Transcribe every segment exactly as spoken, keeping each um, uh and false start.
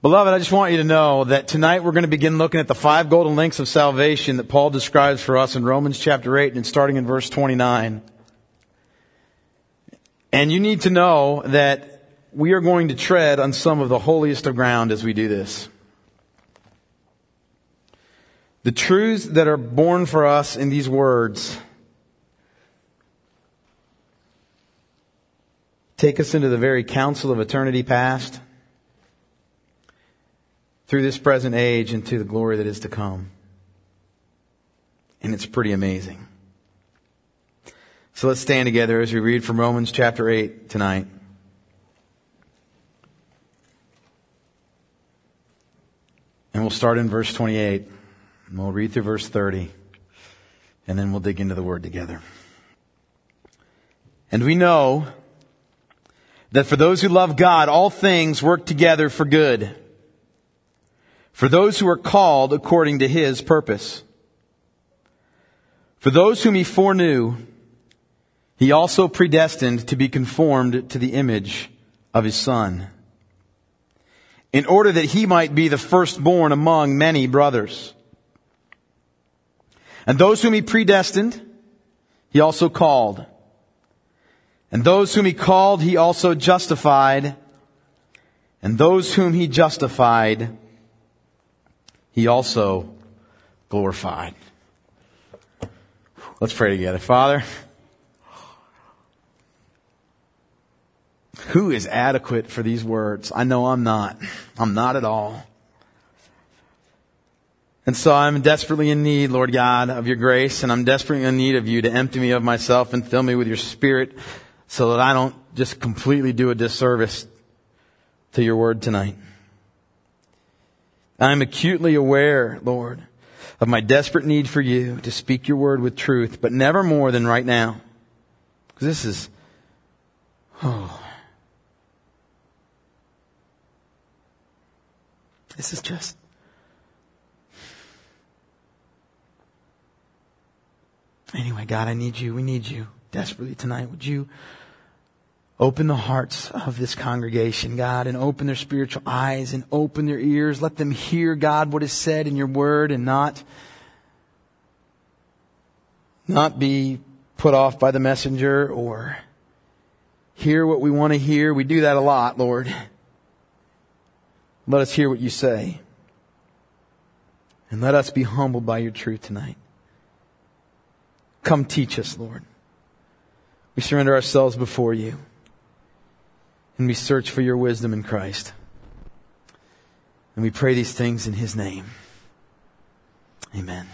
Beloved, I just want you to know that tonight we're going to begin looking at the five golden links of salvation that Paul describes for us in Romans chapter eight, and starting in verse twenty-nine. And you need to know that we are going to tread on some of the holiest of ground as we do this. The truths that are born for us in these words take us into the very counsel of eternity past, through this present age, into the glory that is to come. And it's pretty amazing. So let's stand together as we read from Romans chapter eight tonight. And we'll start in verse twenty-eight. And we'll read through verse thirty. And then we'll dig into the Word together. And we know that for those who love God, all things work together for good, for those who are called according to His purpose. For those whom He foreknew, He also predestined to be conformed to the image of His Son, in order that He might be the firstborn among many brothers. And those whom He predestined, He also called. And those whom He called, He also justified. And those whom He justified, He also glorified. Let's pray together. Father, who is adequate for these words? I know I'm not. I'm not at all. And so I'm desperately in need, Lord God, of your grace, and I'm desperately in need of you to empty me of myself and fill me with your Spirit so that I don't just completely do a disservice to your word tonight. I'm acutely aware, Lord, of my desperate need for you to speak your word with truth, but never more than right now. Because this is, oh, this is just, anyway, God, I need you. We need you desperately tonight. Would you open the hearts of this congregation, God, and open their spiritual eyes and open their ears. Let them hear, God, what is said in your word and not, not be put off by the messenger or hear what we want to hear. We do that a lot, Lord. Let us hear what you say. And let us be humbled by your truth tonight. Come teach us, Lord. We surrender ourselves before you. And we search for your wisdom in Christ. And we pray these things in His name. Amen.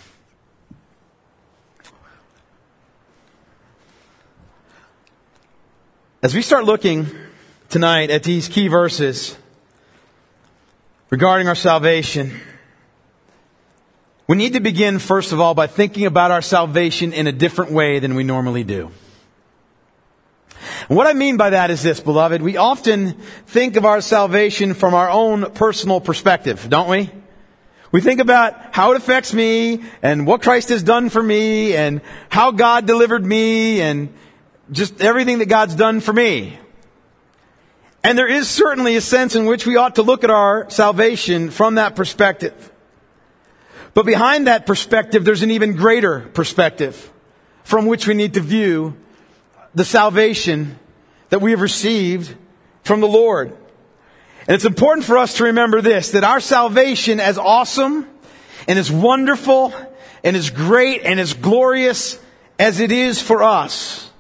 As we start looking tonight at these key verses regarding our salvation, we need to begin, first of all, by thinking about our salvation in a different way than we normally do. And what I mean by that is this, beloved. We often think of our salvation from our own personal perspective, don't we? We think about how it affects me and what Christ has done for me and how God delivered me and just everything that God's done for me. And there is certainly a sense in which we ought to look at our salvation from that perspective. But behind that perspective, there's an even greater perspective from which we need to view the salvation that we have received from the Lord. And it's important for us to remember this, that our salvation, as awesome and as wonderful and as great and as glorious as it is for us,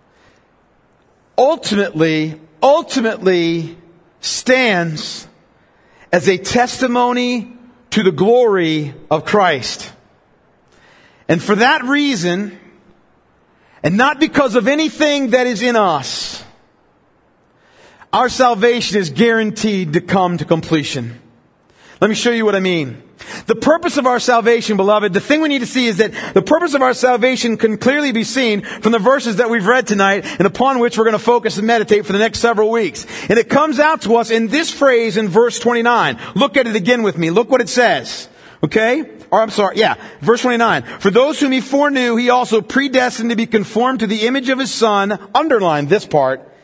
ultimately, ultimately stands as a testimony to the glory of Christ. And for that reason, and not because of anything that is in us, our salvation is guaranteed to come to completion. Let me show you what I mean. The purpose of our salvation, beloved, the thing we need to see is that the purpose of our salvation can clearly be seen from the verses that we've read tonight and upon which we're going to focus and meditate for the next several weeks. And it comes out to us in this phrase in verse twenty-nine. Look at it again with me. Look what it says. Okay? Or I'm sorry, yeah, verse twenty-nine. For those whom He foreknew, He also predestined to be conformed to the image of His Son. Underline this part.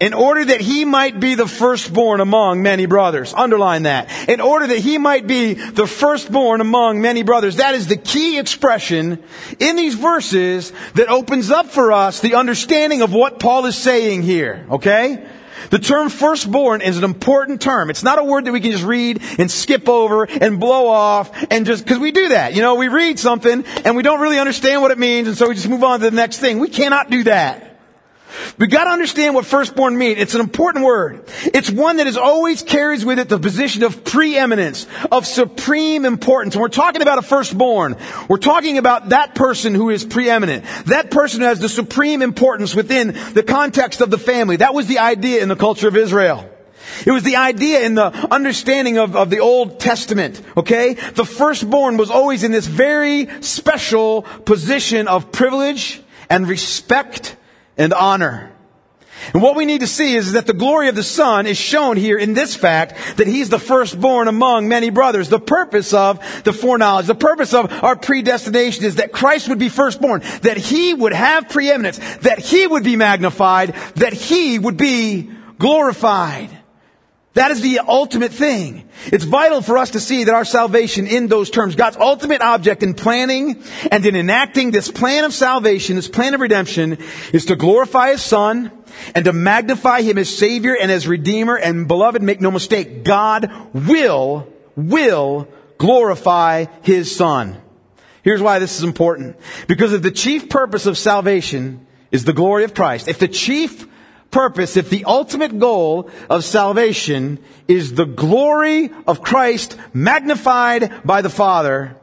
In order that he might be the firstborn among many brothers. Underline that. In order that he might be the firstborn among many brothers. That is the key expression in these verses that opens up for us the understanding of what Paul is saying here. Okay? The term firstborn is an important term. It's not a word that we can just read and skip over and blow off and just, because we do that. You know, we read something and we don't really understand what it means, and so we just move on to the next thing. We cannot do that. We got to understand what firstborn means. It's an important word. It's one that is always carries with it the position of preeminence, of supreme importance. When we're talking about a firstborn, we're talking about that person who is preeminent. That person who has the supreme importance within the context of the family. That was the idea in the culture of Israel. It was the idea in the understanding of, of the Old Testament. Okay? The firstborn was always in this very special position of privilege and respect and honor. And what we need to see is that the glory of the Son is shown here in this fact that He's the firstborn among many brothers. The purpose of the foreknowledge, the purpose of our predestination is that Christ would be firstborn, that He would have preeminence, that He would be magnified, that He would be glorified. That is the ultimate thing. It's vital for us to see that our salvation in those terms, God's ultimate object in planning and in enacting this plan of salvation, this plan of redemption, is to glorify His Son and to magnify Him as Savior and as Redeemer. And beloved, make no mistake, God will, will glorify His Son. Here's why this is important. Because if the chief purpose of salvation is the glory of Christ, if the chief purpose, if the ultimate goal of salvation is the glory of Christ magnified by the Father,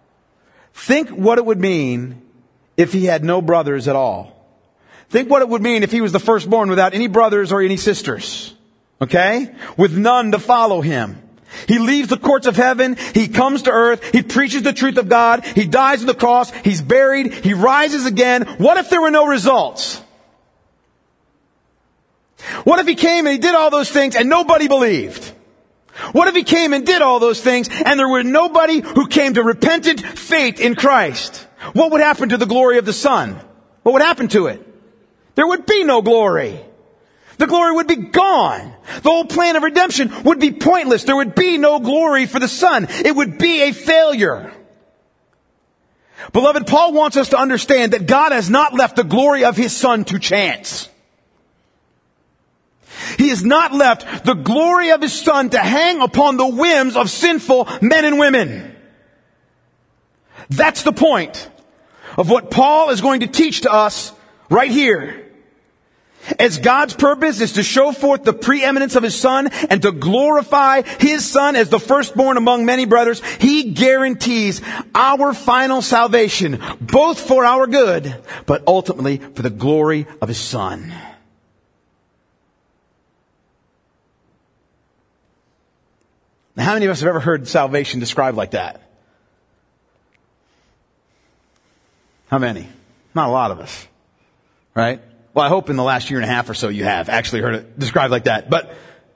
think what it would mean if He had no brothers at all. Think what it would mean if He was the firstborn without any brothers or any sisters. Okay? With none to follow Him. He leaves the courts of heaven. He comes to earth. He preaches the truth of God. He dies on the cross. He's buried. He rises again. What if there were no results? What if He came and He did all those things and nobody believed? What if He came and did all those things and there were nobody who came to repentant faith in Christ? What would happen to the glory of the Son? What would happen to it? There would be no glory. The glory would be gone. The whole plan of redemption would be pointless. There would be no glory for the Son. It would be a failure. Beloved, Paul wants us to understand that God has not left the glory of His Son to chance. He has not left the glory of His Son to hang upon the whims of sinful men and women. That's the point of what Paul is going to teach to us right here. As God's purpose is to show forth the preeminence of His Son and to glorify His Son as the firstborn among many brothers, He guarantees our final salvation, both for our good, but ultimately for the glory of His Son. Now, how many of us have ever heard salvation described like that? How many? Not a lot of us, right? Well, I hope in the last year and a half or so you have actually heard it described like that. But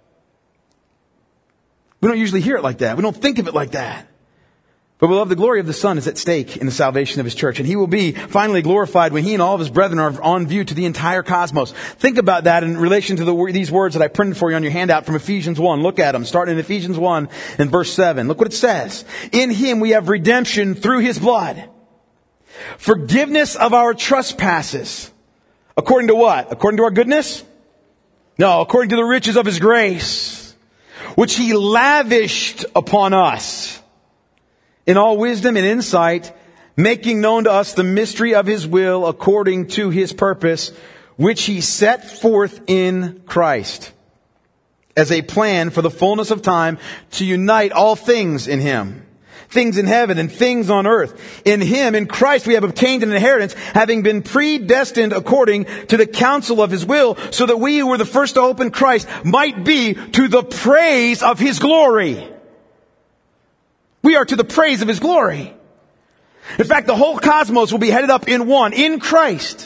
we don't usually hear it like that. We don't think of it like that. But beloved, the glory of the Son is at stake in the salvation of His church. And He will be finally glorified when He and all of His brethren are on view to the entire cosmos. Think about that in relation to the, these words that I printed for you on your handout from Ephesians one. Look at them, starting in Ephesians one and verse seven. Look what it says. In Him we have redemption through His blood. Forgiveness of our trespasses. According to what? According to our goodness? No, according to the riches of His grace, which He lavished upon us in all wisdom and insight, making known to us the mystery of His will according to His purpose, which He set forth in Christ as a plan for the fullness of time to unite all things in Him. Things in heaven and things on earth. In Him, in Christ, we have obtained an inheritance, having been predestined according to the counsel of His will, so that we who were the first to hope in Christ might be to the praise of His glory. We are to the praise of His glory. In fact, the whole cosmos will be headed up in one, in Christ.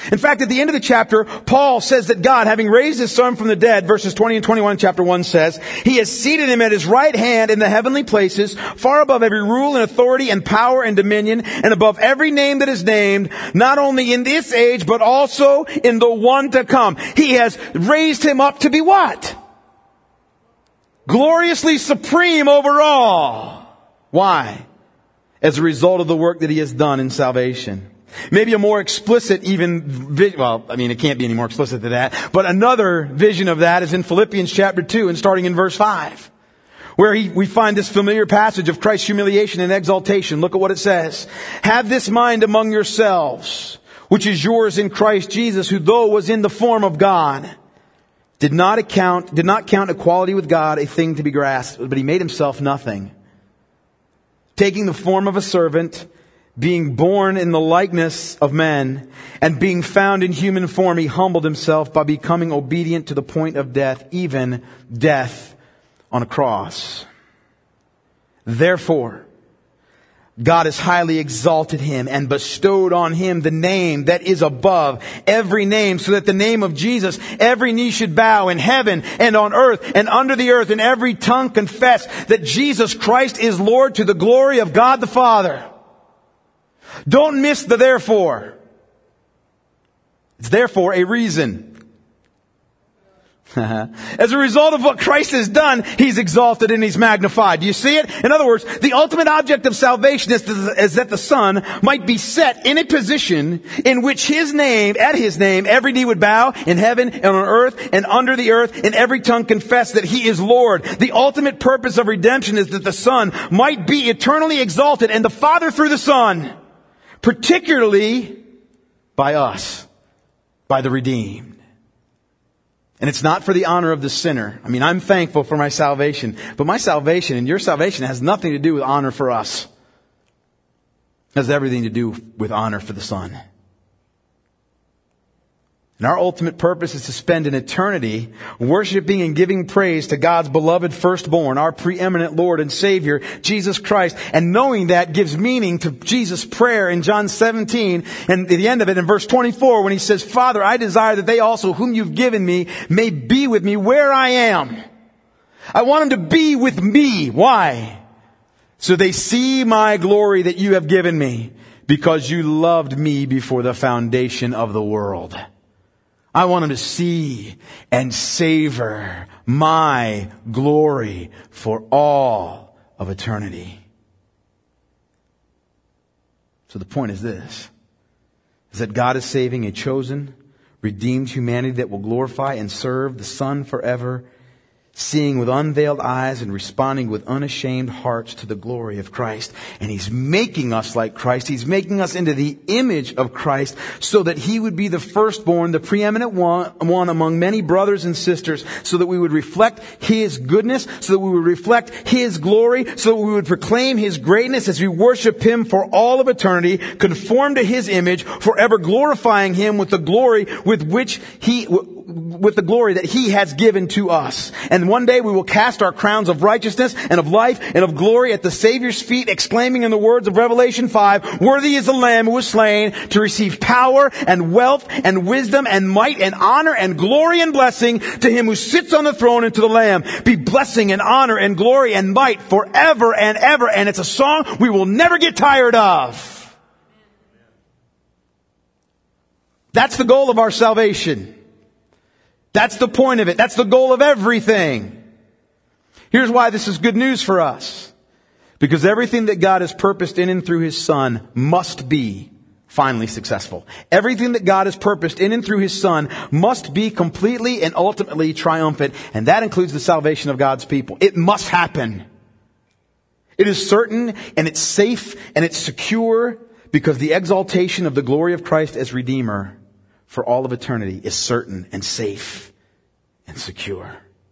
In fact, at the end of the chapter, Paul says that God, having raised his Son from the dead, verses twenty and twenty-one, chapter one says, he has seated him at his right hand in the heavenly places, far above every rule and authority and power and dominion, and above every name that is named, not only in this age, but also in the one to come. He has raised him up to be what? Gloriously supreme over all. Why? As a result of the work that he has done in salvation. Maybe a more explicit even, well, I mean, it can't be any more explicit than that, but another vision of that is in Philippians chapter two and starting in verse five, where he, we find this familiar passage of Christ's humiliation and exaltation. Look at what it says. Have this mind among yourselves, which is yours in Christ Jesus, who though was in the form of God, did not account, did not count equality with God a thing to be grasped, but he made himself nothing, taking the form of a servant, being born in the likeness of men, and being found in human form, he humbled himself by becoming obedient to the point of death, even death on a cross. Therefore, God has highly exalted him and bestowed on him the name that is above every name, so that the name of Jesus, every knee should bow in heaven and on earth and under the earth, and every tongue confess that Jesus Christ is Lord, to the glory of God the Father. Don't miss the therefore. It's therefore a reason. As a result of what Christ has done, he's exalted and he's magnified. Do you see it? In other words, the ultimate object of salvation is, to, is that the Son might be set in a position in which his name, at his name, every knee would bow in heaven and on earth and under the earth, and every tongue confess that he is Lord. The ultimate purpose of redemption is that the Son might be eternally exalted, and the Father through the Son, particularly by us, by the redeemed. And it's not for the honor of the sinner. I mean, I'm thankful for my salvation, but my salvation and your salvation has nothing to do with honor for us. It has everything to do with honor for the Son. And our ultimate purpose is to spend an eternity worshiping and giving praise to God's beloved firstborn, our preeminent Lord and Savior, Jesus Christ. And knowing that gives meaning to Jesus' prayer in John seventeen, and at the end of it in verse twenty-four, when he says, Father, I desire that they also whom you've given me may be with me where I am. I want them to be with me. Why? So they see my glory that you have given me, because you loved me before the foundation of the world. I want them to see and savor my glory for all of eternity. So the point is this, is that God is saving a chosen, redeemed humanity that will glorify and serve the Son forever, seeing with unveiled eyes and responding with unashamed hearts to the glory of Christ. And He's making us like Christ. He's making us into the image of Christ so that He would be the firstborn, the preeminent one, one among many brothers and sisters, so that we would reflect His goodness, so that we would reflect His glory, so that we would proclaim His greatness as we worship Him for all of eternity, conform to His image, forever glorifying Him with the glory with which He... with the glory that He has given to us. And one day we will cast our crowns of righteousness and of life and of glory at the Savior's feet, exclaiming in the words of Revelation five, worthy is the Lamb who was slain to receive power and wealth and wisdom and might and honor and glory and blessing to Him who sits on the throne and to the Lamb. Be blessing and honor and glory and might forever and ever. And it's a song we will never get tired of. That's the goal of our salvation. That's the point of it. That's the goal of everything. Here's why this is good news for us. Because everything that God has purposed in and through His Son must be finally successful. Everything that God has purposed in and through His Son must be completely and ultimately triumphant. And that includes the salvation of God's people. It must happen. It is certain and it's safe and it's secure because the exaltation of the glory of Christ as Redeemer for all of eternity is certain and safe and secure.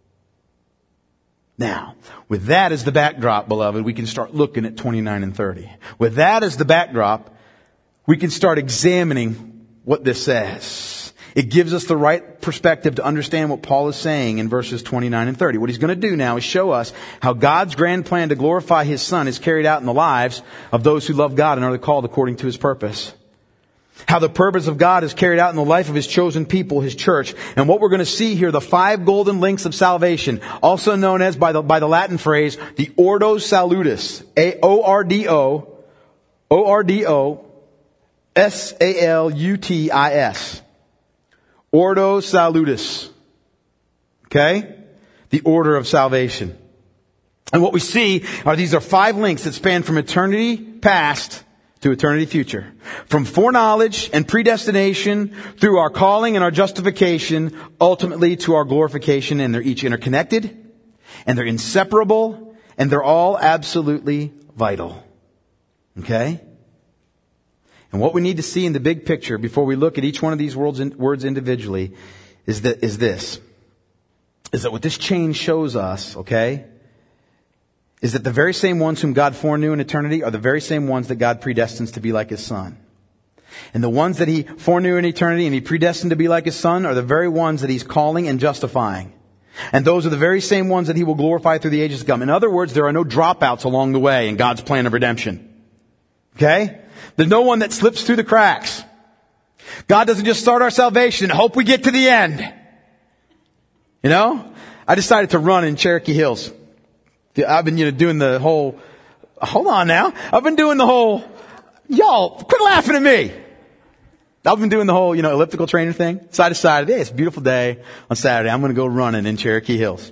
Now, with that as the backdrop, beloved, we can start looking at twenty-nine and thirty. With that as the backdrop, we can start examining what this says. It gives us the right perspective to understand what Paul is saying in verses twenty-nine and thirty. What he's going to do now is show us how God's grand plan to glorify His Son is carried out in the lives of those who love God and are called according to His purpose. How the purpose of God is carried out in the life of His chosen people, His church. And what we're going to see here, the five golden links of salvation, also known as, by the, by the Latin phrase, the Ordo Salutis. A O R D O, O R D O, S A L U T I S. Ordo Salutis. Okay? The order of salvation. And what we see are these are five links that span from eternity past to eternity future. From foreknowledge and predestination through our calling and our justification, ultimately to our glorification. And they're each interconnected, and they're inseparable, and they're all absolutely vital. Okay? And what we need to see in the big picture before we look at each one of these words individually is that, is this. Is that what this chain shows us, okay, is that the very same ones whom God foreknew in eternity are the very same ones that God predestines to be like His Son. And the ones that He foreknew in eternity and He predestined to be like His Son are the very ones that He's calling and justifying. And those are the very same ones that He will glorify through the ages to come. In other words, there are no dropouts along the way in God's plan of redemption. Okay? There's no one that slips through the cracks. God doesn't just start our salvation and hope we get to the end. You know? I decided to run in Cherokee Hills. I've been, you know, doing the whole, hold on now. I've been doing the whole, y'all, quit laughing at me. I've been doing the whole, you know, elliptical trainer thing. Side to side. Hey, it's a beautiful day on Saturday. I'm going to go running in Cherokee Hills.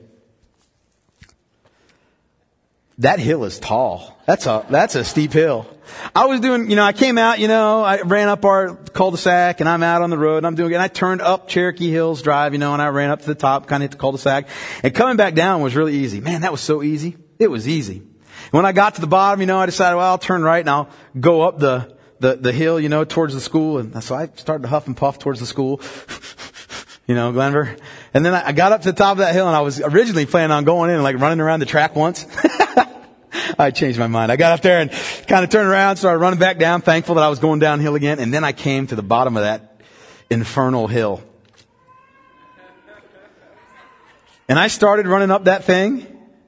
That hill is tall. That's a, that's a steep hill. I was doing, you know, I came out, you know, I ran up our cul-de-sac and I'm out on the road and I'm doing, and I turned up Cherokee Hills Drive, you know, and I ran up to the top, kind of hit the cul-de-sac, and coming back down was really easy. Man, that was so easy. It was easy. When I got to the bottom, you know, I decided, well, I'll turn right and I'll go up the, the, the hill, you know, towards the school. And so I started to huff and puff towards the school, you know, Glenver. And then I got up to the top of that hill and I was originally planning on going in and like running around the track once. I changed my mind. I got up there and kind of turned around, started running back down, thankful that I was going downhill again. And then I came to the bottom of that infernal hill. And I started running up that thing.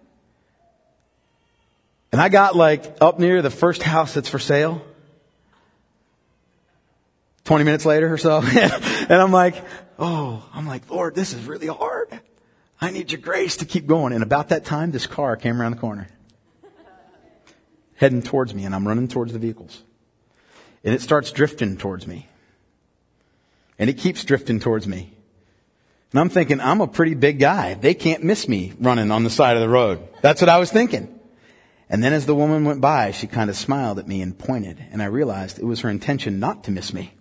And I got like up near the first house that's for sale. twenty minutes later or so. And I'm like, oh, I'm like, Lord, this is really hard. I need your grace to keep going. And about that time, this car came around the corner, heading towards me, and I'm running towards the vehicles. And it starts drifting towards me. And it keeps drifting towards me. And I'm thinking, I'm a pretty big guy. They can't miss me running on the side of the road. That's what I was thinking. And then as the woman went by, she kind of smiled at me and pointed. And I realized it was her intention not to miss me.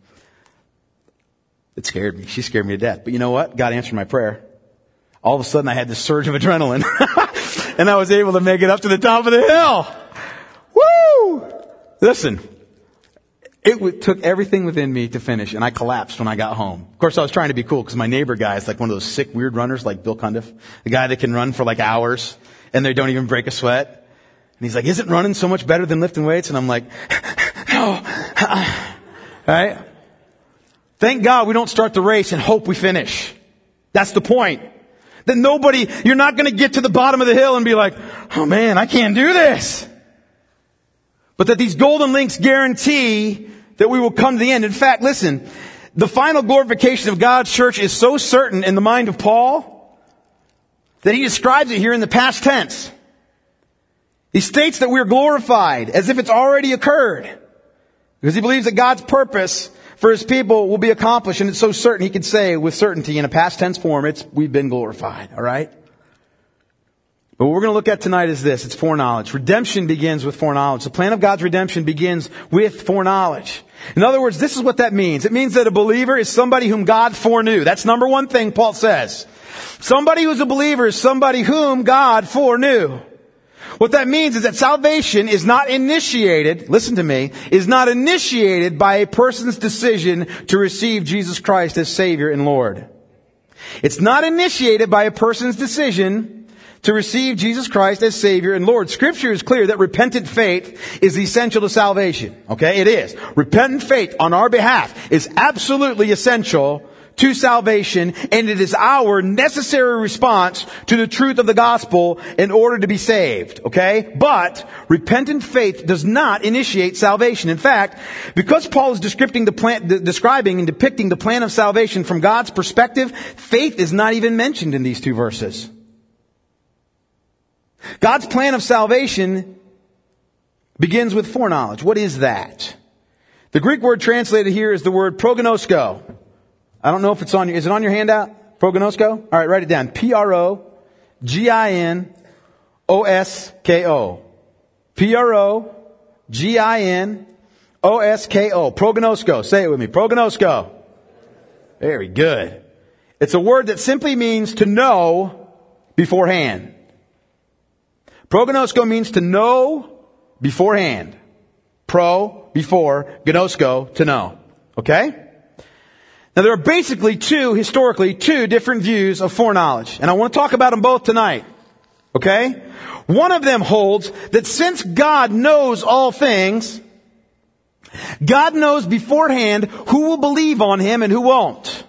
It scared me. She scared me to death. But you know what? God answered my prayer. All of a sudden, I had this surge of adrenaline. And I was able to make it up to the top of the hill. Woo! Listen, it w- took everything within me to finish, and I collapsed when I got home. Of course, I was trying to be cool because my neighbor guy is like one of those sick, weird runners like Bill Cundiff, the guy that can run for like hours, and they don't even break a sweat. And he's like, isn't running so much better than lifting weights? And I'm like, no. Right? Thank God we don't start the race and hope we finish. That's the point. That nobody, you're not going to get to the bottom of the hill and be like, oh man, I can't do this. But that these golden links guarantee that we will come to the end. In fact, listen, the final glorification of God's church is so certain in the mind of Paul that he describes it here in the past tense. He states that we're glorified as if it's already occurred, because he believes that God's purpose for His people will be accomplished, and it's so certain he could say with certainty in a past tense form, it's we've been glorified. All right? But what we're going to look at tonight is this. It's foreknowledge. Redemption begins with foreknowledge. The plan of God's redemption begins with foreknowledge. In other words, this is what that means. It means that a believer is somebody whom God foreknew. That's number one thing Paul says. Somebody who's a believer is somebody whom God foreknew. What that means is that salvation is not initiated, listen to me, is not initiated by a person's decision to receive Jesus Christ as Savior and Lord. It's not initiated by a person's decision to receive Jesus Christ as Savior and Lord. Scripture is clear that repentant faith is essential to salvation. Okay, it is. Repentant faith on our behalf is absolutely essential to salvation, and it is our necessary response to the truth of the gospel in order to be saved, okay? But repentant faith does not initiate salvation. In fact, because Paul is describing the plan, describing and depicting the plan of salvation from God's perspective, faith is not even mentioned in these two verses. God's plan of salvation begins with foreknowledge. What is that? The Greek word translated here is the word prognosko. I don't know if it's on your, is it on your handout? Prognosko? All right, write it down. P R O G I N O S K O. P R O G I N O S K O. Prognosko. Say it with me. Prognosko. Very good. It's a word that simply means to know beforehand. Prognosko means to know beforehand. Pro, before, gnosko, to know. Okay? Now there are basically two, historically, two different views of foreknowledge. And I want to talk about them both tonight. Okay? One of them holds that since God knows all things, God knows beforehand who will believe on Him and who won't.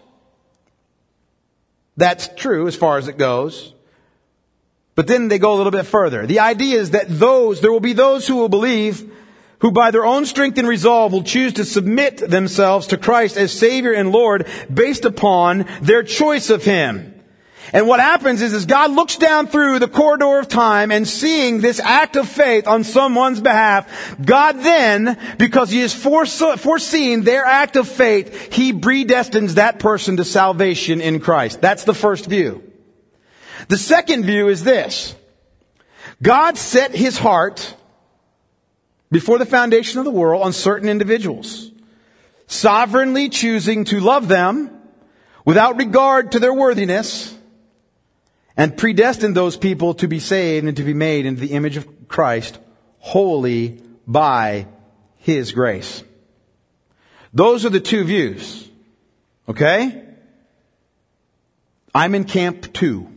That's true as far as it goes. But then they go a little bit further. The idea is that those, there will be those who will believe, who by their own strength and resolve will choose to submit themselves to Christ as Savior and Lord based upon their choice of Him. And what happens is, is God looks down through the corridor of time and seeing this act of faith on someone's behalf, God then, because He has foreseen their act of faith, He predestines that person to salvation in Christ. That's the first view. The second view is this. God set His heart before the foundation of the world on certain individuals, sovereignly choosing to love them without regard to their worthiness, and predestined those people to be saved and to be made into the image of Christ wholly by His grace. Those are the two views. Okay? I'm in camp two.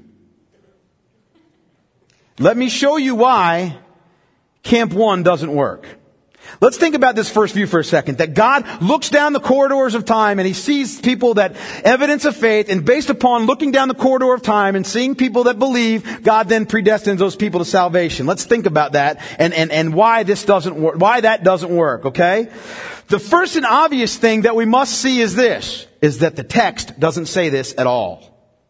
Let me show you why camp one doesn't work. Let's think about this first view for a second. That God looks down the corridors of time and He sees people that evidence of faith, and based upon looking down the corridor of time and seeing people that believe, God then predestines those people to salvation. Let's think about that and, and, and why this doesn't work, why that doesn't work, okay? The first and obvious thing that we must see is this, is that the text doesn't say this at all.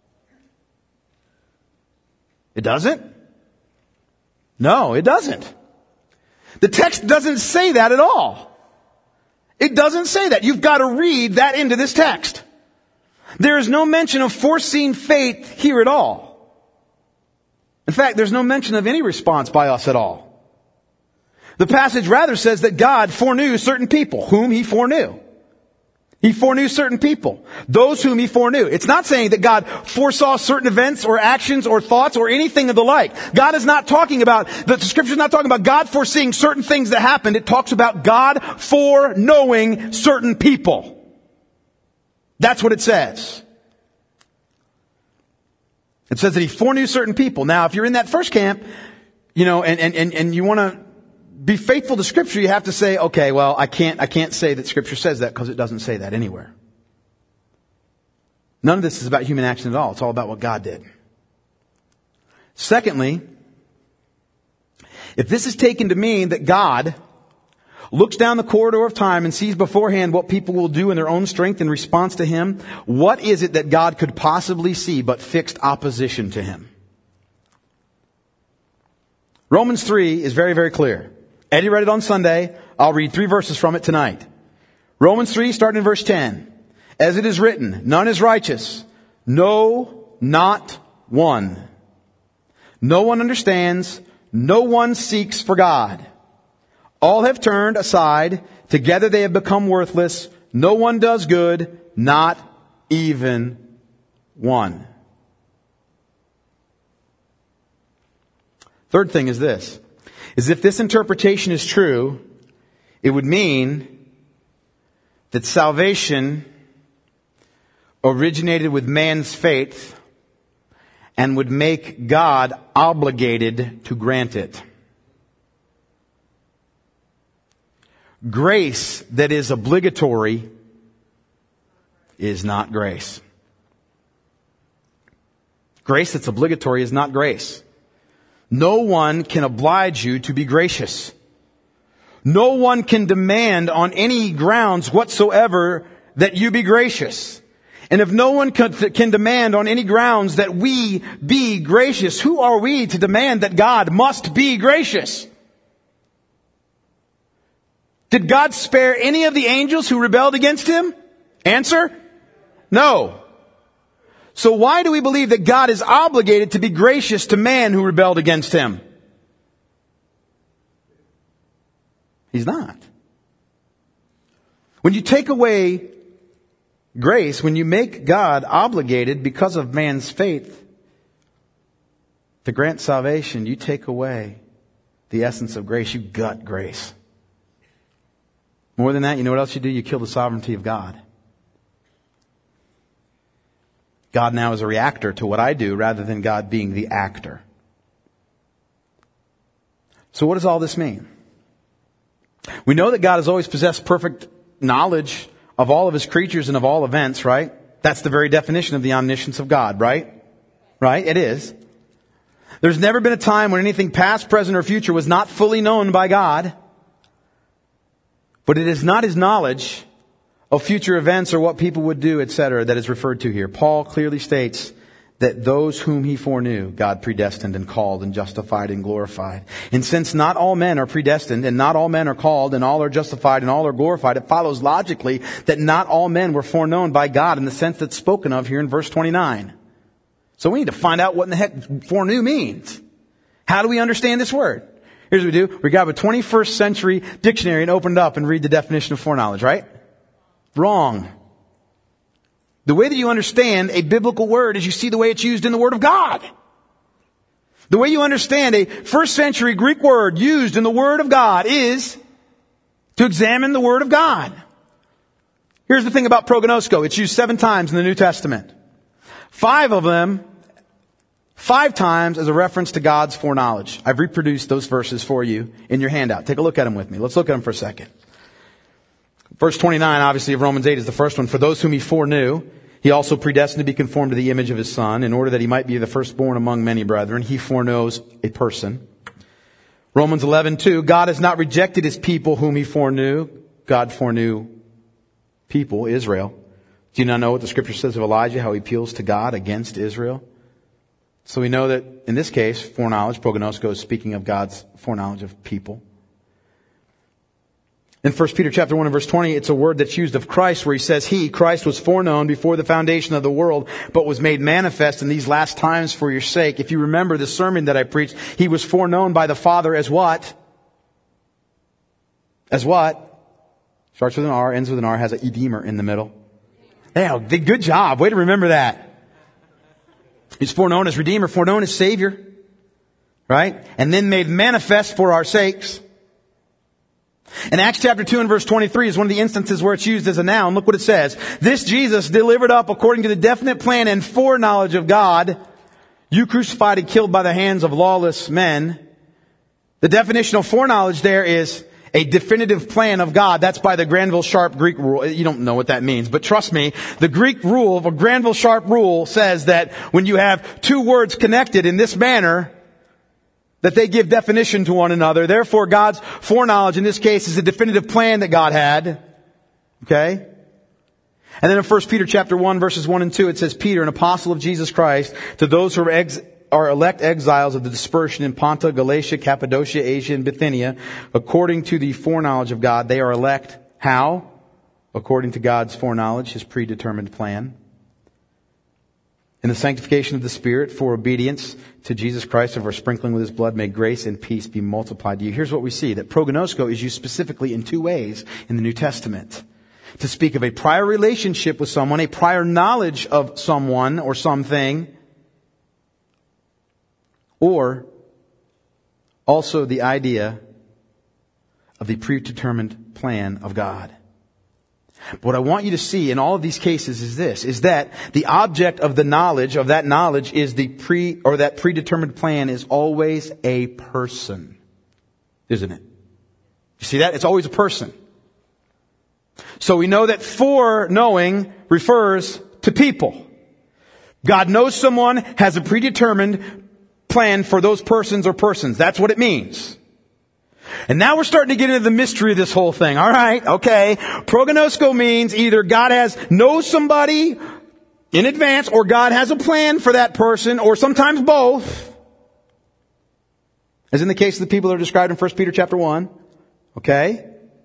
It doesn't? No, it doesn't. The text doesn't say that at all. It doesn't say that. You've got to read that into this text. There is no mention of foreseen faith here at all. In fact, there's no mention of any response by us at all. The passage rather says that God foreknew certain people, whom He foreknew. He foreknew certain people, those whom He foreknew. It's not saying that God foresaw certain events or actions or thoughts or anything of the like. God is not talking about, the Scripture is not talking about God foreseeing certain things that happened. It talks about God foreknowing certain people. That's what it says. It says that He foreknew certain people. Now, if you're in that first camp, you know, and, and, and, and you want to be faithful to Scripture, you have to say, okay, well, I can't, I can't say that Scripture says that because it doesn't say that anywhere. None of this is about human action at all. It's all about what God did. Secondly, if this is taken to mean that God looks down the corridor of time and sees beforehand what people will do in their own strength in response to Him, what is it that God could possibly see but fixed opposition to Him? Romans three is very, very clear. Eddie read it on Sunday. I'll read three verses from it tonight. Romans three, starting in verse ten. As it is written, none is righteous. No, not one. No one understands. No one seeks for God. All have turned aside. Together they have become worthless. No one does good. Not even one. Third thing is this. Is if this interpretation is true, it would mean that salvation originated with man's faith and would make God obligated to grant it. Grace that is obligatory is not grace. Grace that's obligatory is not grace. No one can oblige you to be gracious. No one can demand on any grounds whatsoever that you be gracious. And if no one can, can demand on any grounds that we be gracious, who are we to demand that God must be gracious? Did God spare any of the angels who rebelled against Him? Answer? No. So why do we believe that God is obligated to be gracious to man who rebelled against Him? He's not. When you take away grace, when you make God obligated because of man's faith to grant salvation, you take away the essence of grace. You gut grace. More than that, you know what else you do? You kill the sovereignty of God. God now is a reactor to what I do rather than God being the actor. So what does all this mean? We know that God has always possessed perfect knowledge of all of His creatures and of all events, right? That's the very definition of the omniscience of God, right? Right? It is. There's never been a time when anything past, present, or future was not fully known by God. But it is not His knowledge of future events or what people would do, et cetera, that is referred to here. Paul clearly states that those whom He foreknew, God predestined and called and justified and glorified. And since not all men are predestined and not all men are called and all are justified and all are glorified, it follows logically that not all men were foreknown by God in the sense that's spoken of here in verse twenty-nine. So we need to find out what in the heck foreknew means. How do we understand this word? Here's what we do. We grab a twenty-first century dictionary and open it up and read the definition of foreknowledge, right? Wrong. The way that you understand a biblical word is you see the way it's used in the Word of God. The way you understand a first century Greek word used in the Word of God is to examine the Word of God. Here's the thing about prognosko. It's used seven times in the New Testament. Five of them, five times as a reference to God's foreknowledge. I've reproduced those verses for you in your handout. Take a look at them with me. Let's look at them for a second. Verse twenty-nine, obviously, of Romans eight is the first one. For those whom He foreknew, He also predestined to be conformed to the image of His Son, in order that He might be the firstborn among many brethren. He foreknows a person. Romans eleven two, God has not rejected His people whom He foreknew. God foreknew people, Israel. Do you not know what the Scripture says of Elijah, how he appeals to God against Israel? So we know that in this case, foreknowledge, prognosko, is speaking of God's foreknowledge of people. In First Peter chapter one and verse twenty, it's a word that's used of Christ where He says, He, Christ, was foreknown before the foundation of the world, but was made manifest in these last times for your sake. If you remember the sermon that I preached, He was foreknown by the Father as what? As what? Starts with an R, ends with an R, has a Redeemer in the middle. Hey, good job. Way to remember that. He's foreknown as Redeemer, foreknown as Savior. Right? And then made manifest for our sakes. In Acts chapter two and verse twenty-three is one of the instances where it's used as a noun. Look what it says. This Jesus delivered up according to the definite plan and foreknowledge of God, you crucified and killed by the hands of lawless men. The definition of foreknowledge there is a definitive plan of God. That's by the Granville-Sharp Greek rule. You don't know what that means, but trust me, the Greek rule of a Granville-Sharp rule says that when you have two words connected in this manner, that they give definition to one another. Therefore, God's foreknowledge in this case is a definitive plan that God had. Okay? And then in First Peter chapter one, verses one and two, it says, Peter, an apostle of Jesus Christ, to those who are, ex- are elect exiles of the dispersion in Ponta, Galatia, Cappadocia, Asia, and Bithynia, according to the foreknowledge of God. They are elect. How? According to God's foreknowledge, His predetermined plan. In the sanctification of the Spirit for obedience to Jesus Christ of our sprinkling with His blood, may grace and peace be multiplied to you. Here's what we see, that prognosko is used specifically in two ways in the New Testament. To speak of a prior relationship with someone, a prior knowledge of someone or something, or also the idea of the predetermined plan of God. But what I want you to see in all of these cases is this, is that the object of the knowledge, of that knowledge is the pre, or that predetermined plan is always a person. Isn't it? You see that? It's always a person. So we know that foreknowing refers to people. God knows someone, has a predetermined plan for those persons or persons. That's what it means. And now we're starting to get into the mystery of this whole thing. All right, okay. Prognosko means either God has knows somebody in advance, or God has a plan for that person, or sometimes both. As in the case of the people that are described in First Peter chapter one. Okay?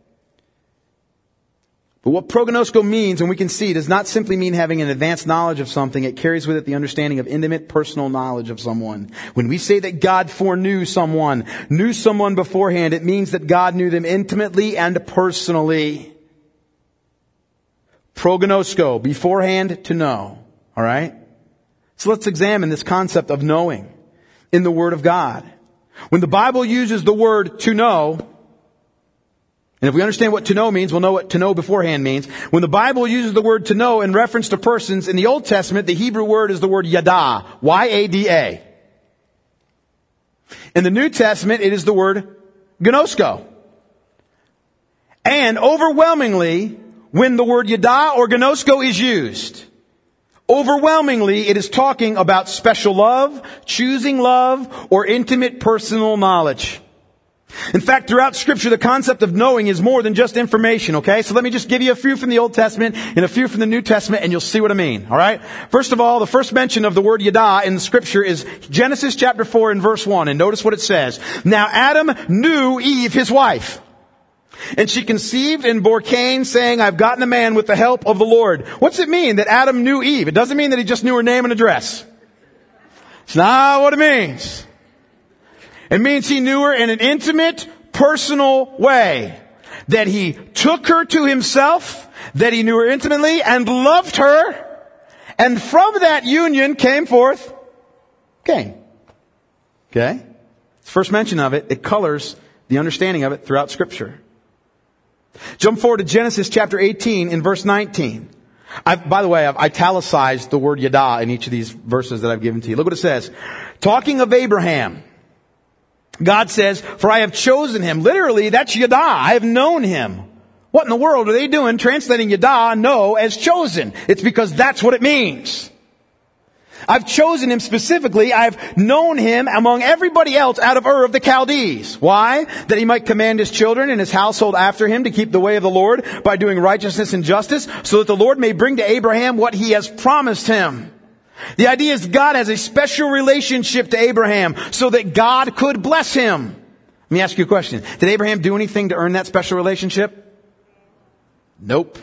But what prognosko means, and we can see, does not simply mean having an advanced knowledge of something. It carries with it the understanding of intimate personal knowledge of someone. When we say that God foreknew someone, knew someone beforehand, it means that God knew them intimately and personally. Prognosko, beforehand to know. All right? So let's examine this concept of knowing in the Word of God. When the Bible uses the word to know, and if we understand what to know means, we'll know what to know beforehand means. When the Bible uses the word to know in reference to persons, in the Old Testament, the Hebrew word is the word yada, Y A D A. In the New Testament, it is the word gnosko. And overwhelmingly, when the word yada or gnosko is used, overwhelmingly, it is talking about special love, choosing love, or intimate personal knowledge. In fact, throughout Scripture, the concept of knowing is more than just information, okay? So let me just give you a few from the Old Testament and a few from the New Testament, and you'll see what I mean, all right? First of all, the first mention of the word yada in the Scripture is Genesis chapter four and verse one, and notice what it says. Now Adam knew Eve, his wife, and she conceived and bore Cain, saying, I've gotten a man with the help of the Lord. What's it mean that Adam knew Eve? It doesn't mean that he just knew her name and address. It's not what it means. It means he knew her in an intimate, personal way. That he took her to himself, that he knew her intimately and loved her. And from that union came forth Cain. Okay? It's the first mention of it. It colors the understanding of it throughout Scripture. Jump forward to Genesis chapter eighteen in verse nineteen. I've, by the way, I've italicized the word yada in each of these verses that I've given to you. Look what it says. Talking of Abraham, God says, for I have chosen him. Literally, that's yada. I have known him. What in the world are they doing translating yada, know, as chosen? It's because that's what it means. I've chosen him specifically. I've known him among everybody else out of Ur of the Chaldees. Why? That he might command his children and his household after him to keep the way of the Lord by doing righteousness and justice, so that the Lord may bring to Abraham what he has promised him. The idea is God has a special relationship to Abraham so that God could bless him. Let me ask you a question. Did Abraham do anything to earn that special relationship? Nope.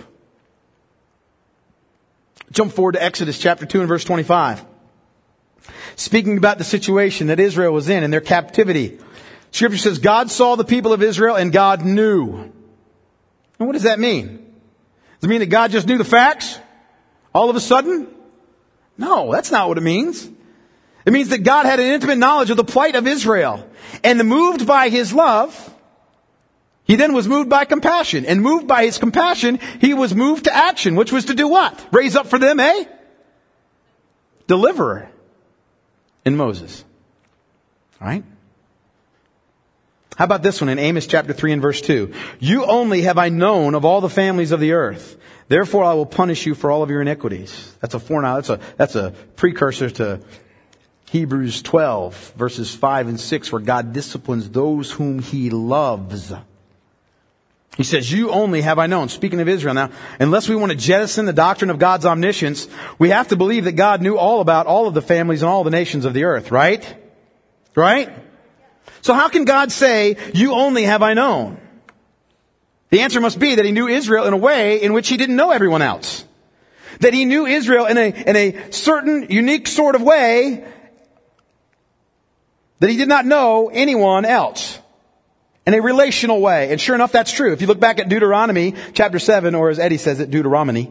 Jump forward to Exodus chapter two and verse twenty-five. Speaking about the situation that Israel was in and their captivity. Scripture says, God saw the people of Israel and God knew. And what does that mean? Does it mean that God just knew the facts all of a sudden? No, that's not what it means. It means that God had an intimate knowledge of the plight of Israel. And moved by his love, he then was moved by compassion. And moved by his compassion, he was moved to action, which was to do what? Raise up for them a deliverer in Moses. All right? How about this one in Amos chapter three and verse two? You only have I known of all the families of the earth. Therefore I will punish you for all of your iniquities. That's a foreknowl. That's a, that's a precursor to Hebrews twelve verses five and six, where God disciplines those whom he loves. He says, you only have I known. Speaking of Israel. Now, unless we want to jettison the doctrine of God's omniscience, we have to believe that God knew all about all of the families and all the nations of the earth, right? Right? So how can God say, you only have I known? The answer must be that he knew Israel in a way in which he didn't know everyone else. That he knew Israel in a, in a certain unique sort of way that he did not know anyone else. In a relational way. And sure enough, that's true. If you look back at Deuteronomy chapter seven, or as Eddie says it, Deuteronomy.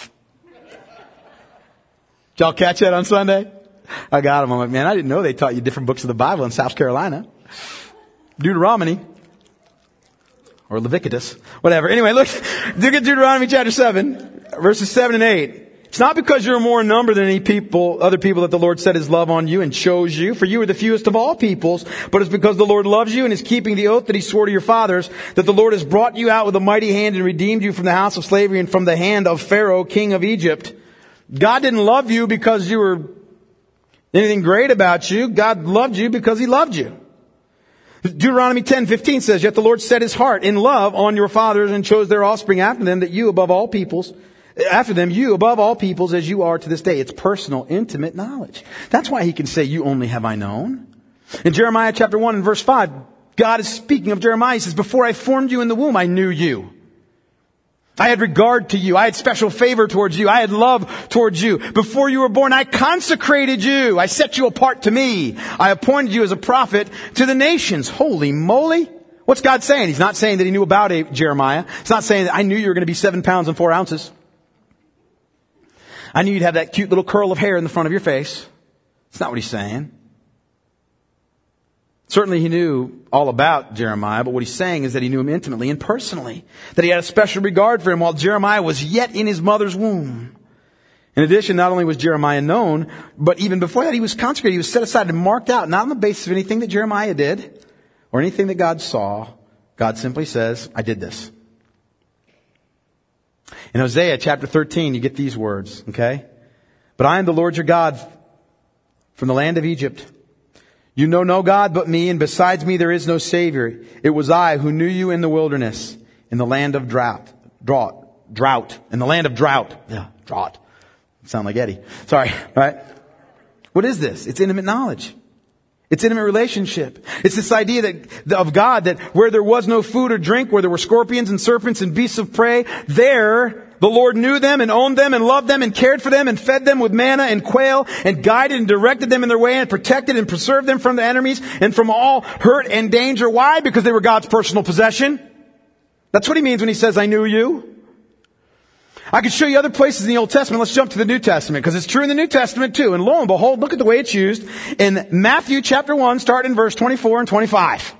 Did y'all catch that on Sunday? I got him. I'm like, man, I didn't know they taught you different books of the Bible in South Carolina. Deuteronomy. Or Leviticus. Whatever. Anyway, look, look at Deuteronomy chapter seven, verses seven and eight. It's not because you're more in number than any people, other people, that the Lord set his love on you and chose you, for you are the fewest of all peoples, but it's because the Lord loves you and is keeping the oath that he swore to your fathers, that the Lord has brought you out with a mighty hand and redeemed you from the house of slavery and from the hand of Pharaoh, king of Egypt. God didn't love you because you were anything great about you. God loved you because He loved you. Deuteronomy ten fifteen says, yet the Lord set His heart in love on your fathers and chose their offspring after them, that you above all peoples, after them, you above all peoples as you are to this day. It's personal, intimate knowledge. That's why He can say, you only have I known. In Jeremiah chapter one and verse five, God is speaking of Jeremiah. He says, before I formed you in the womb, I knew you. I had regard to you. I had special favor towards you. I had love towards you. Before you were born, I consecrated you. I set you apart to me. I appointed you as a prophet to the nations. Holy moly. What's God saying? He's not saying that He knew about Jeremiah. He's not saying that I knew you were going to be seven pounds and four ounces. I knew you'd have that cute little curl of hair in the front of your face. That's not what He's saying. Certainly He knew all about Jeremiah, but what He's saying is that He knew him intimately and personally. That He had a special regard for him while Jeremiah was yet in his mother's womb. In addition, not only was Jeremiah known, but even before that He was consecrated. He was set aside and marked out, not on the basis of anything that Jeremiah did or anything that God saw. God simply says, I did this. In Hosea chapter thirteen, you get these words, okay? But I am the Lord your God from the land of Egypt. You know no God but me, and besides me there is no Savior. It was I who knew you in the wilderness, in the land of drought, drought, drought, in the land of drought. Yeah, drought. Sound like Eddie. Sorry, right? What is this? It's intimate knowledge. It's intimate relationship. It's this idea that, of God, that where there was no food or drink, where there were scorpions and serpents and beasts of prey, there the Lord knew them and owned them and loved them and cared for them and fed them with manna and quail and guided and directed them in their way and protected and preserved them from the enemies and from all hurt and danger. Why? Because they were God's personal possession. That's what He means when He says, I knew you. I could show you other places in the Old Testament. Let's jump to the New Testament, because it's true in the New Testament too. And lo and behold, look at the way it's used in Matthew chapter one, starting in verse twenty-four and twenty-five.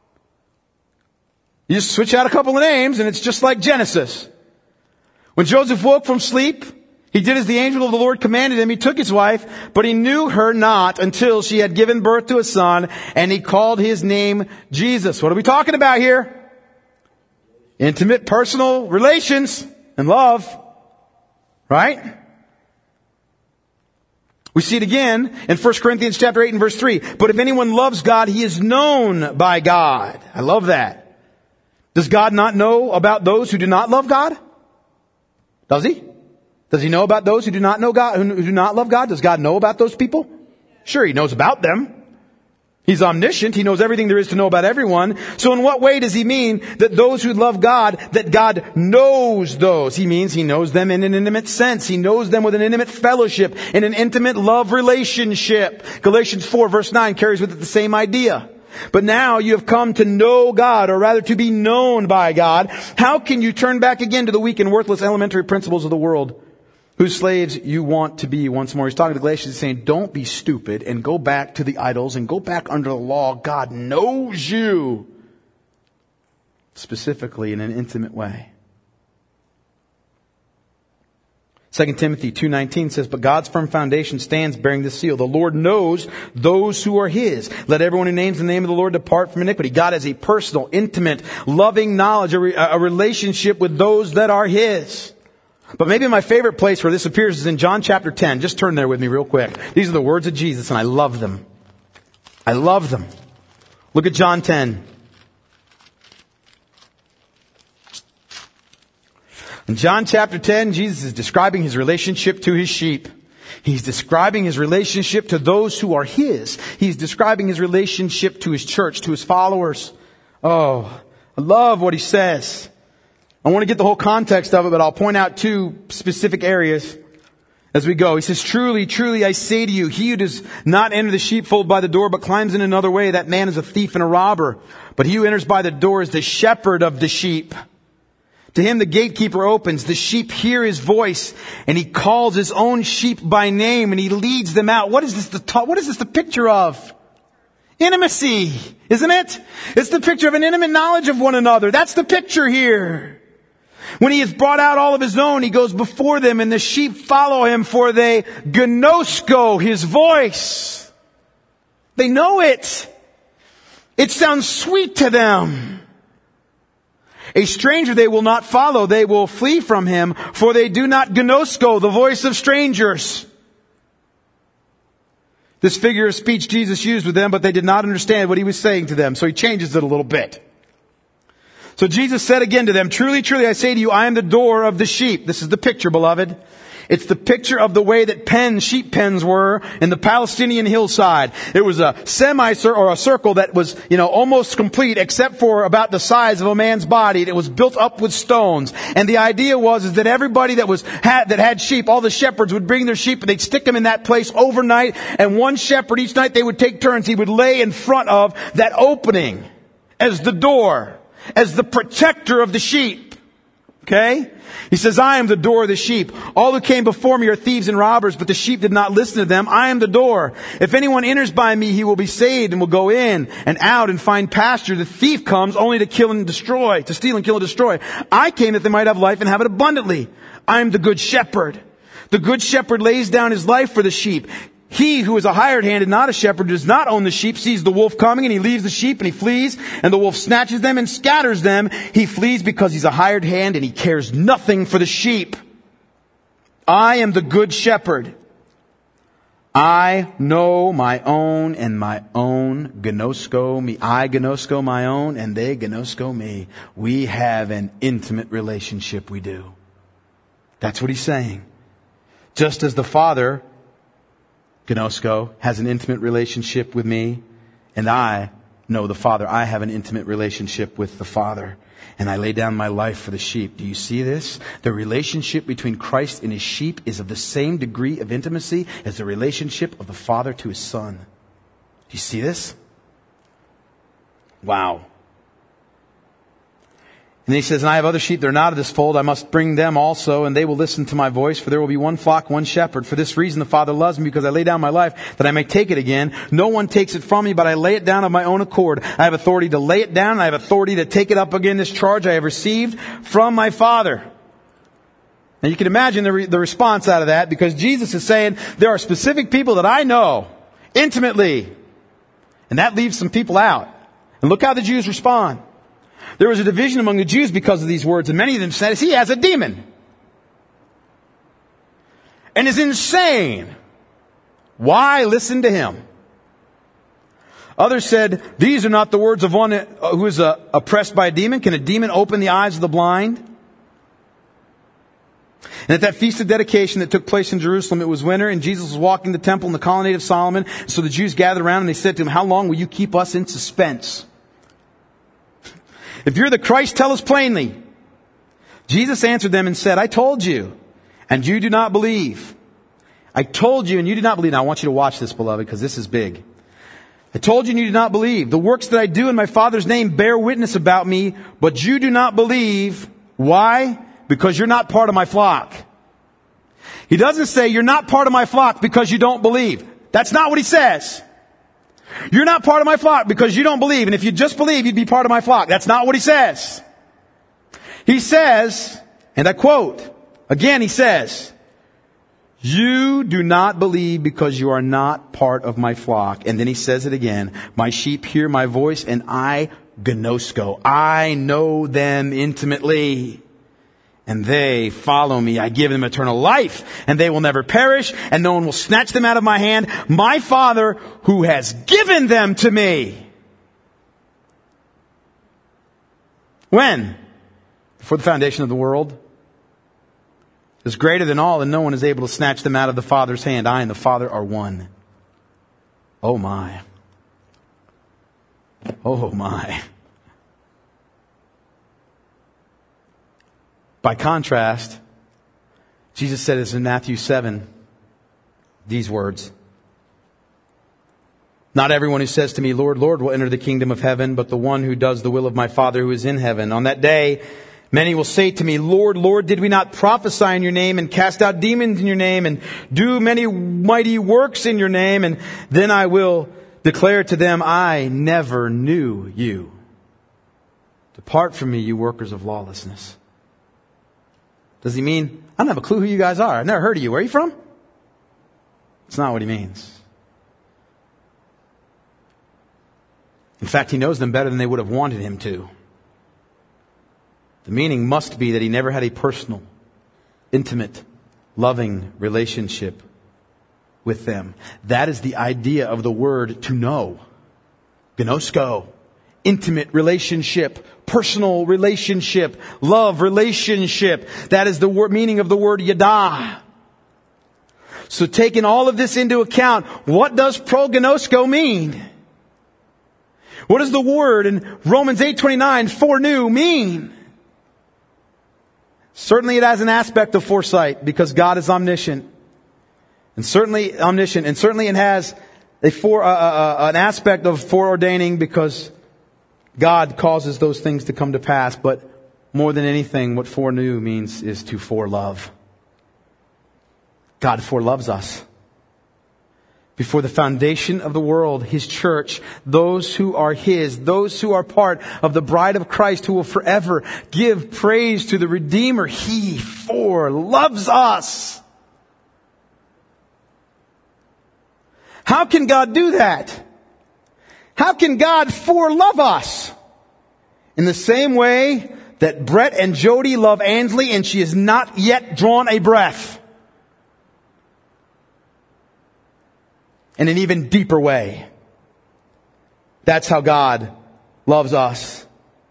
You just switch out a couple of names and it's just like Genesis. When Joseph woke from sleep, he did as the angel of the Lord commanded him. He took his wife, but he knew her not until she had given birth to a son, and he called his name Jesus. What are we talking about here? Intimate, personal relations and love. Right? We see it again in First Corinthians chapter eight and verse three. But if anyone loves God, he is known by God. I love that. Does God not know about those who do not love God? Does He? Does He know about those who do not know God, who do not love God? Does God know about those people? Sure, He knows about them. He's omniscient. He knows everything there is to know about everyone. So in what way does He mean that those who love God, that God knows those? He means He knows them in an intimate sense. He knows them with an intimate fellowship, in an intimate love relationship. Galatians four verse nine carries with it the same idea. But now you have come to know God, or rather to be known by God. How can you turn back again to the weak and worthless elementary principles of the world, whose slaves you want to be once more? He's talking to Galatians, saying, don't be stupid and go back to the idols and go back under the law. God knows you specifically in an intimate way. Second Timothy two nineteen says, but God's firm foundation stands bearing this seal. The Lord knows those who are His. Let everyone who names the name of the Lord depart from iniquity. God has a personal, intimate, loving knowledge, a, re- a relationship with those that are His. But maybe my favorite place where this appears is in John chapter ten. Just turn there with me real quick. These are the words of Jesus, and I love them. I love them. Look at John ten. In John chapter ten, Jesus is describing His relationship to His sheep. He's describing His relationship to those who are His. He's describing His relationship to His church, to His followers. Oh, I love what He says. I want to get the whole context of it, but I'll point out two specific areas as we go. He says, truly, truly, I say to you, he who does not enter the sheepfold by the door, but climbs in another way, that man is a thief and a robber. But he who enters by the door is the shepherd of the sheep. To him the gatekeeper opens, the sheep hear his voice, and he calls his own sheep by name, and he leads them out. What is this the ta- what is this the picture of? Intimacy, isn't it? It's the picture of an intimate knowledge of one another. That's the picture here. When he has brought out all of his own, he goes before them, and the sheep follow him, for they gnosko his voice. They know it. It sounds sweet to them. A stranger they will not follow. They will flee from him, for they do not gnosko, the voice of strangers. This figure of speech Jesus used with them, but they did not understand what he was saying to them. So he changes it a little bit. So Jesus said again to them, truly, truly, I say to you, I am the door of the sheep. This is the picture, beloved. It's the picture of the way that pens, sheep pens were in the Palestinian hillside. It was a semi or a circle that was, you know, almost complete except for about the size of a man's body. It was built up with stones. And the idea was is that everybody that was had that had sheep, all the shepherds would bring their sheep and they'd stick them in that place overnight. And one shepherd each night they would take turns. He would lay in front of that opening as the door, as the protector of the sheep. Okay? He says, I am the door of the sheep. All who came before me are thieves and robbers, but the sheep did not listen to them. I am the door. If anyone enters by me, he will be saved and will go in and out and find pasture. The thief comes only to kill and destroy, to steal and kill and destroy. I came that they might have life and have it abundantly. I am the good shepherd. The good shepherd lays down his life for the sheep. He who is a hired hand and not a shepherd does not own the sheep, sees the wolf coming and he leaves the sheep and he flees, and the wolf snatches them and scatters them. He flees because he's a hired hand and he cares nothing for the sheep. I am the good shepherd. I know my own and my own gnosko me. I gnosko my own and they gnosko me. We have an intimate relationship, we do. That's what he's saying. Just as the Father, gnosko, has an intimate relationship with me, and I know the Father. I have an intimate relationship with the Father, and I lay down my life for the sheep. Do you see this? The relationship between Christ and his sheep is of the same degree of intimacy as the relationship of the Father to his Son. Do you see this? Wow. And then he says, and I have other sheep that are not of this fold. I must bring them also, and they will listen to my voice. For there will be one flock, one shepherd. For this reason the Father loves me, because I lay down my life, that I may take it again. No one takes it from me, but I lay it down of my own accord. I have authority to lay it down, and I have authority to take it up again. This charge I have received from my Father. Now you can imagine the, re- the response out of that, because Jesus is saying, there are specific people that I know intimately. And that leaves some people out. And look how the Jews respond. There was a division among the Jews because of these words, and many of them said, he has a demon and is insane. Why listen to him? Others said, these are not the words of one who is uh, oppressed by a demon. Can a demon open the eyes of the blind? And at that feast of dedication that took place in Jerusalem, it was winter, and Jesus was walking the temple in the colonnade of Solomon. So the Jews gathered around and they said to him, how long will you keep us in suspense? If you're the Christ, tell us plainly. Jesus answered them and said, I told you, and you do not believe. I told you, and you do not believe. Now I want you to watch this, beloved, because this is big. I told you, and you do not believe. The works that I do in my Father's name bear witness about me, but you do not believe. Why? Because you're not part of my flock. He doesn't say you're not part of my flock because you don't believe. That's not what he says. You're not part of my flock because you don't believe. And if you just believe, you'd be part of my flock. That's not what he says. He says, and I quote, again he says, you do not believe because you are not part of my flock. And then he says it again, my sheep hear my voice and I gnosko. I know them intimately. And they follow me. I give them eternal life, and they will never perish, and no one will snatch them out of my hand. My Father, who has given them to me. When? Before the foundation of the world. Is greater than all, and no one is able to snatch them out of the Father's hand. I and the Father are one. Oh my. Oh my. By contrast, Jesus said this in Matthew seven, these words. Not everyone who says to me, Lord, Lord, will enter the kingdom of heaven, but the one who does the will of my Father who is in heaven. On that day, many will say to me, Lord, Lord, did we not prophesy in your name and cast out demons in your name and do many mighty works in your name? And then I will declare to them, I never knew you. Depart from me, you workers of lawlessness. Does he mean, I don't have a clue who you guys are. I've never heard of you. Where are you from? It's not what he means. In fact, he knows them better than they would have wanted him to. The meaning must be that he never had a personal, intimate, loving relationship with them. That is the idea of the word to know. Gnosko. Intimate relationship. Personal relationship. Love relationship. That is the word, meaning of the word yada. So taking all of this into account, what does prognosko mean? What does the word in Romans eight twenty-nine, foreknew, mean? Certainly it has an aspect of foresight because God is omniscient. And certainly omniscient. And certainly it has a for, uh, uh, an aspect of foreordaining because God causes those things to come to pass. But more than anything, what foreknew means is to forelove. God foreloves us. Before the foundation of the world, His church, those who are His, those who are part of the bride of Christ who will forever give praise to the Redeemer, He foreloves us. How can God do that? How can God forelove us? In the same way that Brett and Jody love Ansley and she has not yet drawn a breath. In an even deeper way. That's how God loves us.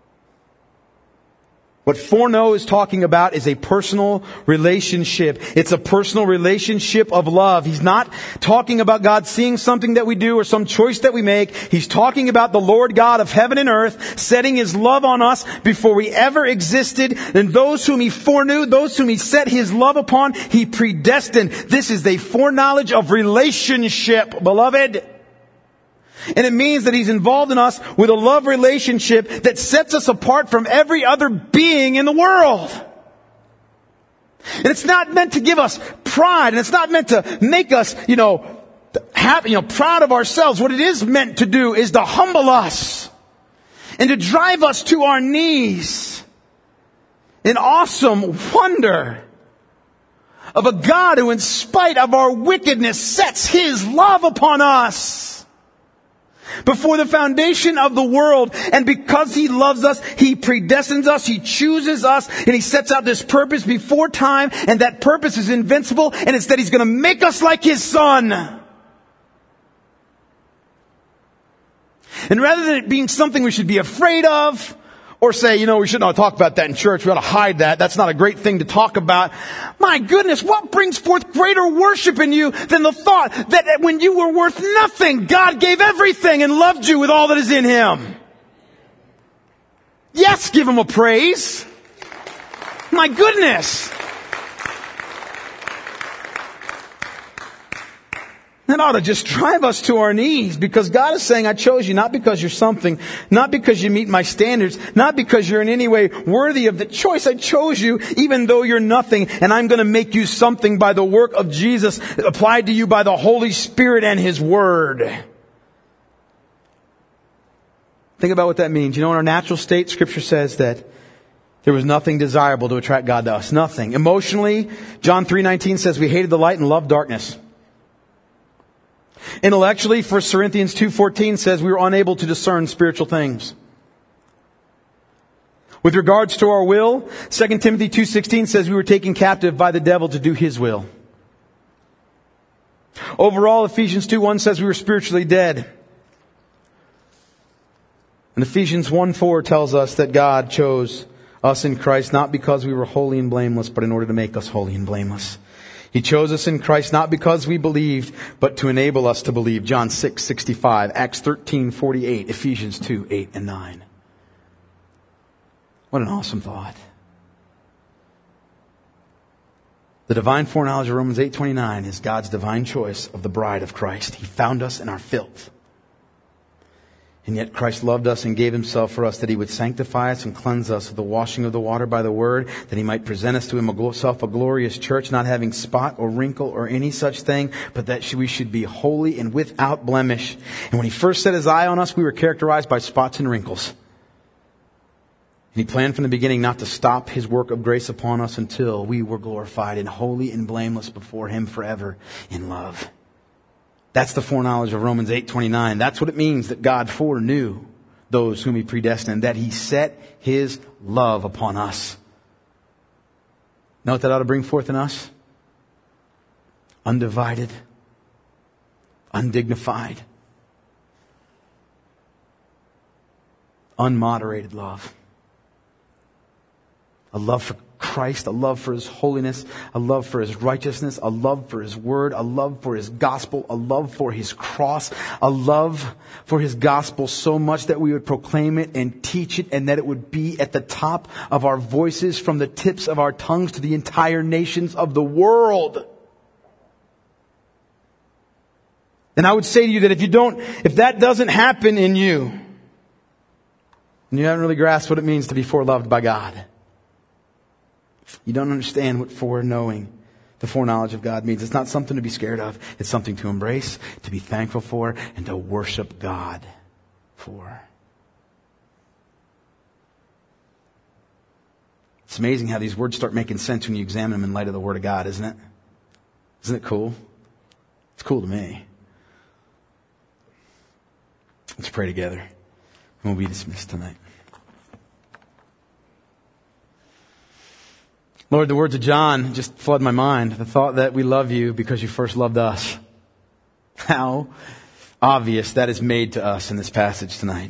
What foreknow is talking about is a personal relationship. It's a personal relationship of love. He's not talking about God seeing something that we do or some choice that we make. He's talking about the Lord God of heaven and earth setting His love on us before we ever existed. And those whom He foreknew, those whom He set His love upon, He predestined. This is a foreknowledge of relationship, beloved. And it means that He's involved in us with a love relationship that sets us apart from every other being in the world. And it's not meant to give us pride, and it's not meant to make us, you know, happy, you know, proud of ourselves. What it is meant to do is to humble us and to drive us to our knees in awesome wonder of a God who, in spite of our wickedness, sets His love upon us. Before the foundation of the world, and because He loves us, He predestines us, He chooses us, and He sets out this purpose before time, and that purpose is invincible, and it's that He's going to make us like His Son. And rather than it being something we should be afraid of, or say, you know, we should not talk about that in church, we ought to hide that, that's not a great thing to talk about. My goodness, what brings forth greater worship in you than the thought that when you were worth nothing, God gave everything and loved you with all that is in Him? Yes, give Him a praise. My goodness. That ought to just drive us to our knees, because God is saying, I chose you not because you're something, not because you meet my standards, not because you're in any way worthy of the choice. I chose you even though you're nothing, and I'm going to make you something by the work of Jesus applied to you by the Holy Spirit and His Word. Think about what that means. You know, in our natural state, Scripture says that there was nothing desirable to attract God to us. Nothing. Emotionally, John three nineteen says we hated the light and loved darkness. Intellectually, First Corinthians two fourteen says we were unable to discern spiritual things. With regards to our will, Second Timothy two sixteen says we were taken captive by the devil to do his will. Overall, Ephesians two one says we were spiritually dead. And Ephesians one four tells us that God chose us in Christ not because we were holy and blameless, but in order to make us holy and blameless. He chose us in Christ not because we believed, but to enable us to believe. John six sixty-five, Acts thirteen forty-eight, Ephesians two eight and nine. What an awesome thought. The divine foreknowledge of Romans eight twenty-nine is God's divine choice of the bride of Christ. He found us in our filth. And yet Christ loved us and gave Himself for us that He would sanctify us and cleanse us with the washing of the water by the Word, that He might present us to Himself a glorious church, not having spot or wrinkle or any such thing, but that we should be holy and without blemish. And when He first set His eye on us, we were characterized by spots and wrinkles. And He planned from the beginning not to stop His work of grace upon us until we were glorified and holy and blameless before Him forever in love. That's the foreknowledge of Romans eight twenty-nine. That's what it means that God foreknew. those whom he predestined, that he set his love upon us. Know what that ought to bring forth in us? Undivided, undignified, unmoderated love. A love for Christ, a love for His holiness, a love for His righteousness, a love for His word, a love for His gospel, a love for His cross, a love for His gospel so much that we would proclaim it and teach it, and that it would be at the top of our voices, from the tips of our tongues to the entire nations of the world. And I would say to you that if you don't, if that doesn't happen in you, and you haven't really grasped what it means to be foreloved by God, you don't understand what foreknowing, the foreknowledge of God means. It's not something to be scared of. It's something to embrace, to be thankful for, and to worship God for. It's amazing how these words start making sense when you examine them in light of the Word of God, isn't it? Isn't it cool? It's cool to me. Let's pray together, and we'll be dismissed tonight. Lord, the words of John just flood my mind. The thought that we love you because you first loved us. How obvious that is made to us in this passage tonight.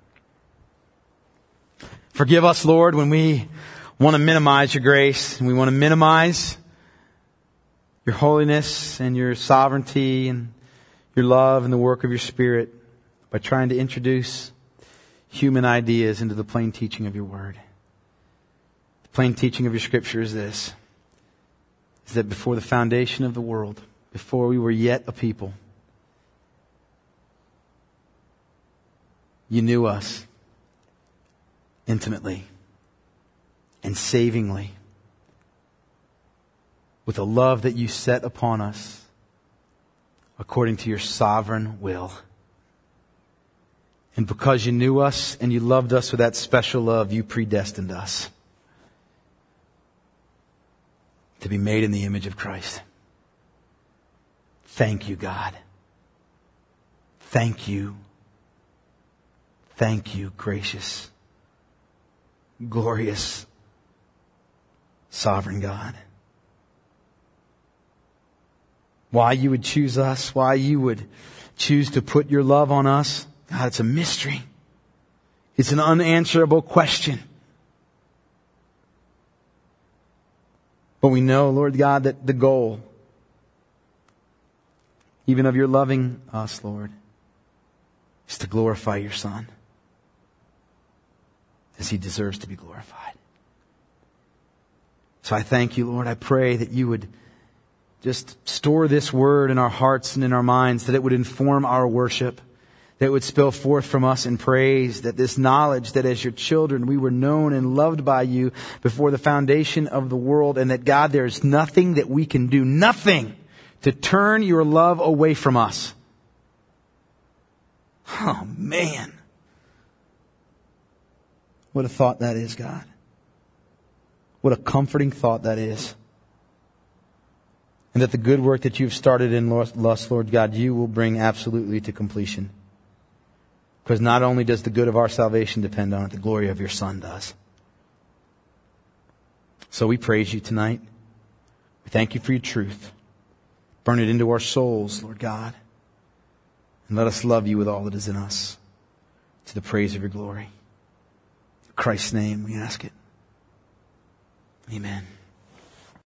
Forgive us, Lord, when we want to minimize your grace, and we want to minimize your holiness and your sovereignty and your love and the work of your Spirit by trying to introduce human ideas into the plain teaching of your word. The plain teaching of your Scripture is this, is that before the foundation of the world, before we were yet a people, you knew us intimately and savingly with a love that you set upon us according to your sovereign will. And because you knew us and you loved us with that special love, you predestined us to be made in the image of Christ. Thank you, God. Thank you. Thank you, gracious, glorious, sovereign God. Why you would choose us, why you would choose to put your love on us, God, it's a mystery. It's an unanswerable question. But we know, Lord God, that the goal, even of your loving us, Lord, is to glorify your Son as He deserves to be glorified. So I thank you, Lord. I pray that you would just store this word in our hearts and in our minds, that it would inform our worship, that it would spill forth from us in praise, that this knowledge that as your children we were known and loved by you before the foundation of the world, and that, God, there is nothing that we can do, nothing to turn your love away from us. Oh, man. What a thought that is, God. What a comforting thought that is. And that the good work that you've started in us, Lord God, you will bring absolutely to completion. Because not only does the good of our salvation depend on it, the glory of your Son does. So we praise you tonight. We thank you for your truth. Burn it into our souls, Lord God. And let us love you with all that is in us, to the praise of your glory. In Christ's name we ask it. Amen.